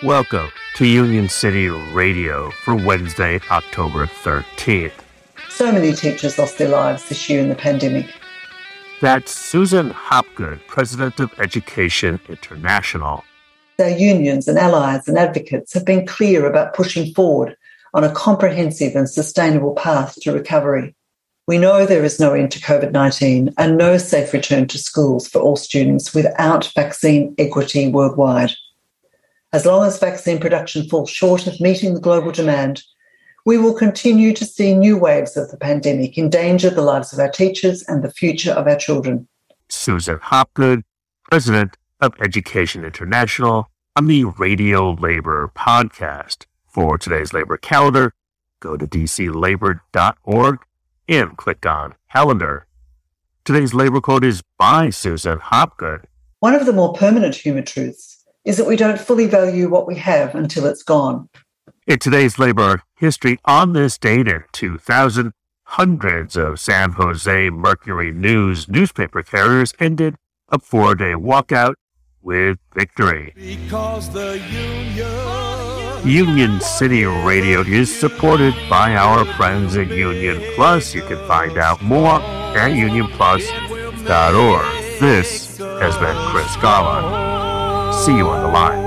Welcome to Union City Radio for Wednesday, October 13th. So many teachers lost their lives this year in the pandemic. That's Susan Hopgood, President of Education International. Our unions and allies and advocates have been clear about pushing forward on a comprehensive and sustainable path to recovery. We know there is no end to COVID-19 and no safe return to schools for all students without vaccine equity worldwide. As long as vaccine production falls short of meeting the global demand, we will continue to see new waves of the pandemic endanger the lives of our teachers and the future of our children. Susan Hopgood, President of Education International, on the Radio Labor podcast. For today's labor calendar, go to dclabor.org and click on Calendar. Today's labor quote is by Susan Hopgood. One of the more permanent human truths is that we don't fully value what we have until it's gone. In today's labor history, on this date in 2000, hundreds of San Jose Mercury News newspaper carriers ended a 4-day walkout with victory. Because the Union City Radio is supported by our friends at Union Plus. You can find out more at unionplus.org. This has been Chris Garland. See you on the line.